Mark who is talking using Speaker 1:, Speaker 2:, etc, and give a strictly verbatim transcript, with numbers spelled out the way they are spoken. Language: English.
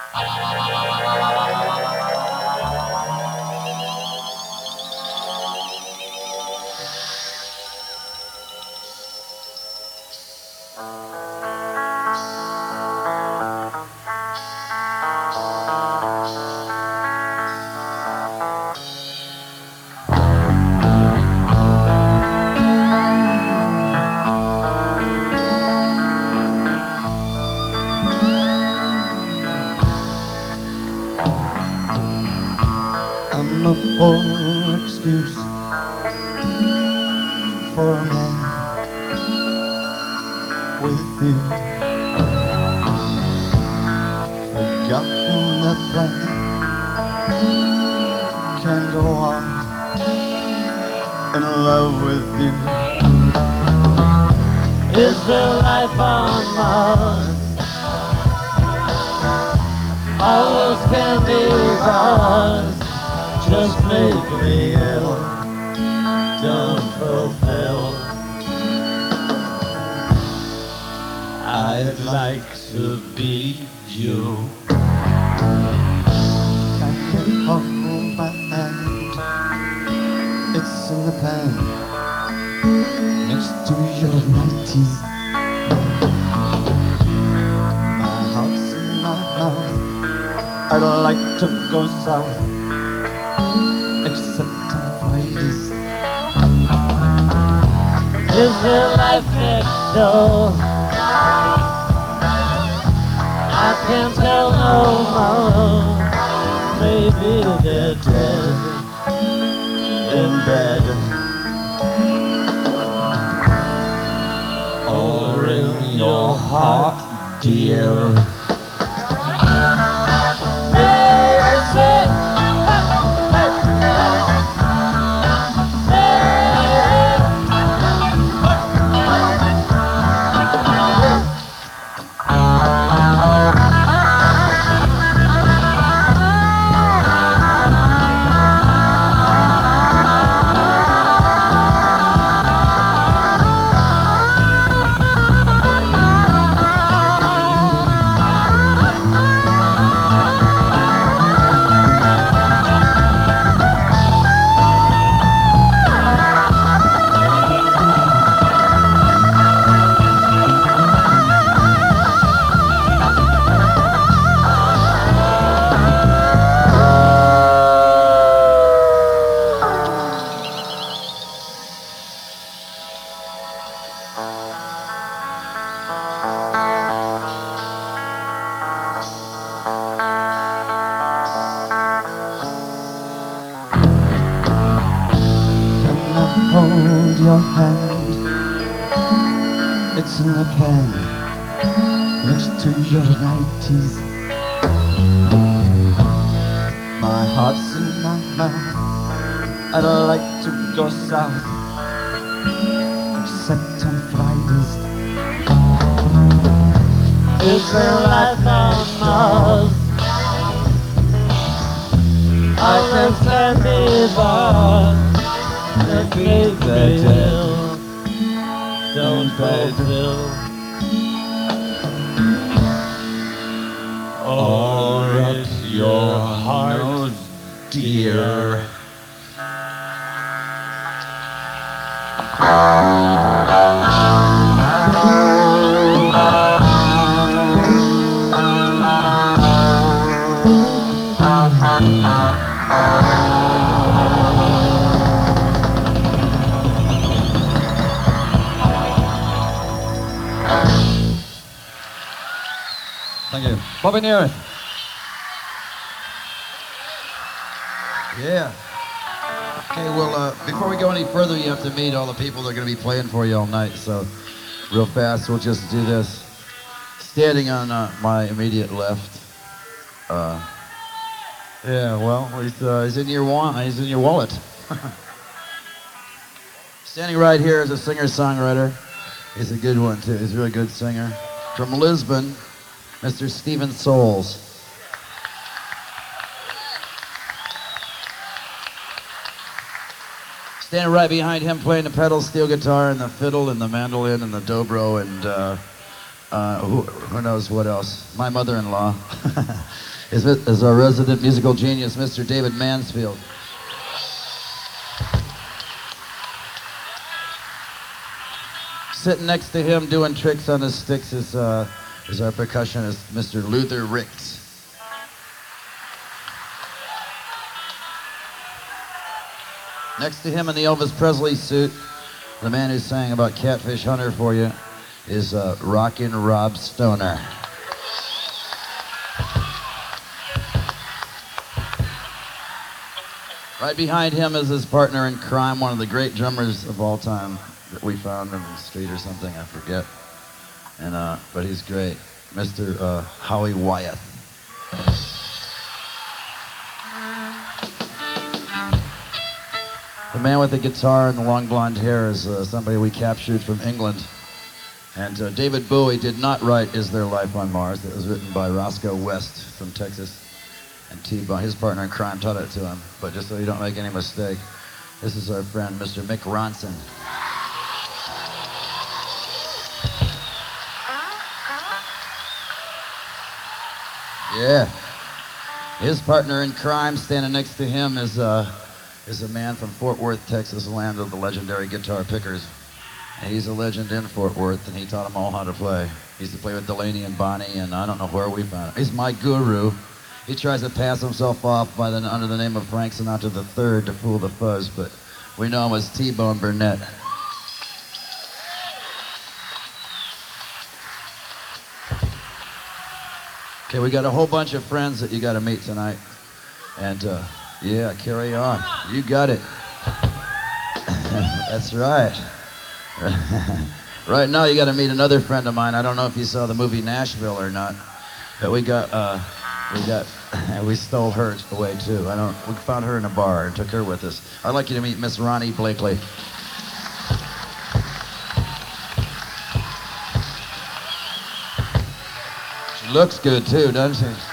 Speaker 1: I'm a poor excuse for a man with you. Forgotten the plan can go on in love with you.
Speaker 2: Is there life on Mars? All those candy bars just make me ill, don't fulfill. I'd like to be you.
Speaker 1: Can't get hold my hand, it's in the pan next to your nighties. My heart's in my mouth, I'd like to go south, except on Fridays.
Speaker 2: Is there life next door? I can't tell no more. Maybe they're dead in bed, or in your heart, dear.
Speaker 1: Hold your hand, it's in the can next to your nighties. My heart's in my mouth, I'd like to go south, except on Fridays.
Speaker 2: Is there life on Mars? I can stand these bars that make me ill, don't fulfill. Or it's your heart, dear.
Speaker 3: Thank you. Bobby Neareth.
Speaker 4: Yeah. Okay, well, uh, before we go any further, you have to meet all the people that are going to be playing for you all night. So, real fast, we'll just do this. Standing on uh, my immediate left. Uh, yeah, well, he's, uh, he's in your wa- he's in your wallet. Standing right here is a singer-songwriter. He's a good one too. He's a really good singer. From Lisbon, Mister Stephen Souls. Standing right behind him, playing the pedal steel guitar and the fiddle and the mandolin and the dobro and uh, uh, who, who knows what else? My mother-in-law is, is our resident musical genius, Mister David Mansfield. Sitting next to him doing tricks on his sticks is, uh, is our percussionist, Mister Luther Ricks. Next to him in the Elvis Presley suit, the man who sang about Catfish Hunter for you, is uh, Rockin' Rob Stoner. Right behind him is his partner in crime, one of the great drummers of all time that we found in the street or something, I forget. And uh, but he's great, Mister Uh, Howie Wyeth. The man with the guitar and the long blonde hair is uh, somebody we captured from England. And uh, David Bowie did not write Is There Life on Mars. It was written by Roscoe West from Texas. And T-Bone, his partner in crime, taught it to him. But just so you don't make any mistake, this is our friend, Mister Mick Ronson. Yeah. His partner in crime standing next to him is, uh, is a man from Fort Worth, Texas, land of the legendary guitar pickers. And he's a legend in Fort Worth, and he taught them all how to play. He used to play with Delaney and Bonnie, and I don't know where we found him. He's my guru. He tries to pass himself off by the, under the name of Frank Sinatra the third to fool the fuzz, but we know him as T-Bone Burnett. Okay, we got a whole bunch of friends that you got to meet tonight. And uh, yeah, carry on. You got it. That's right. Right now you got to meet another friend of mine. I don't know if you saw the movie Nashville or not, but we got, uh, we got, we stole her away too. I don't, we found her in a bar and took her with us. I'd like you to meet Miss Ronnie Blakely. She looks good too, doesn't she?